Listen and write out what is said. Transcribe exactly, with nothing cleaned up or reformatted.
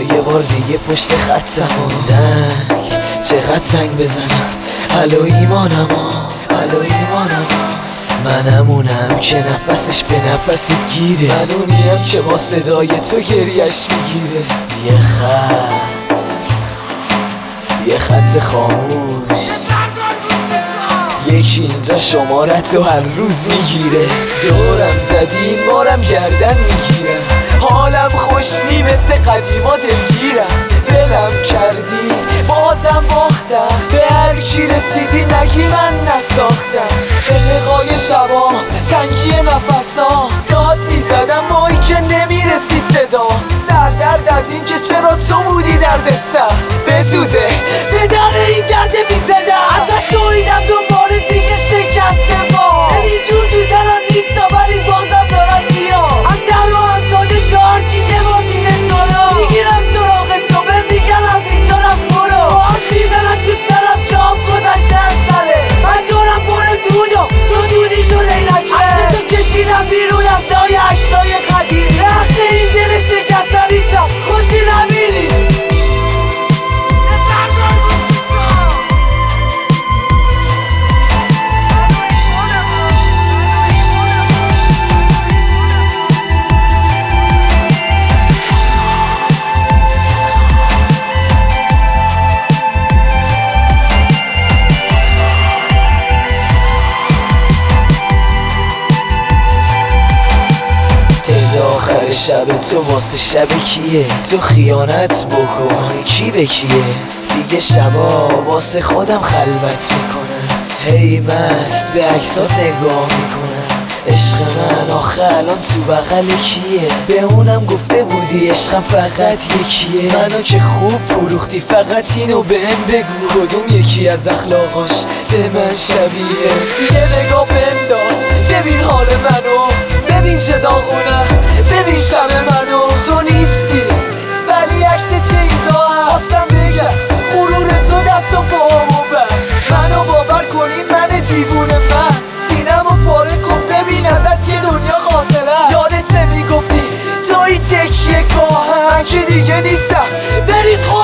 یه بار دیگه پشت خطم زنگ چقدر زنگ بزنم الو ایمانم الو ایمانم منمونم که نفسش به نفست گیره منونیم که با صدای تو گریش میگیره یه خط یه خط خاموش یکی اینجا شمارت رو هر روز میگیره دورم زدین بارم گردن میگیره حالم خوش نی مثل قدیما دلگیرم دلم کردی بازم باختم به هر کی رسیدی نگی من نساختم دقیقای شبا تنگی نفسا داد میزدم مایی که نمیرسید صدا سردرد از این که چرا تو بودی درد سر بسوزه به در این درد بی پدر ازت دویدم دوباره دیگه شکسته با همینجور تو دلم نیستا ولی بازم دارم میام از در و همسایه دار که یه بار دیگه سالا میگیرم سراغ تو به میگن از این طرف برو با هم میزنن تو سرم که هم گذشته از سره من دارم پر دود و تو دودی شده اینکه عکس تو کشیدم بیرون از دای عکسای قدیمی رخت این دل شکستم هیچم خوشی نمیری آخر شب تو واسه شب کیه تو خیانت بکن کی به کیه دیگه شبا واسه خودم خلوت میکنم هی مست به عکسات نگاه میکنم عشق من آخه الان تو بغل کیه به اونم گفته بودی عشقم فقط یکیه منو که خوب فروختی فقط اینو بهم بگو کدوم یکی از اخلاقاش به من شبیه یه نگاه بنداز ببین حال منو ببین چه داغونه ببین شب منو تو نیستی ولی عکست که اینجا هم خواستم بگم غرور تو دست و پاهمو بست منو باور کنی من دیوونه من سینمو پاره کن ببین ازت یه دنیا خاطره یادت میگفتی توی تکیه گاه من که دیگه نیستم برید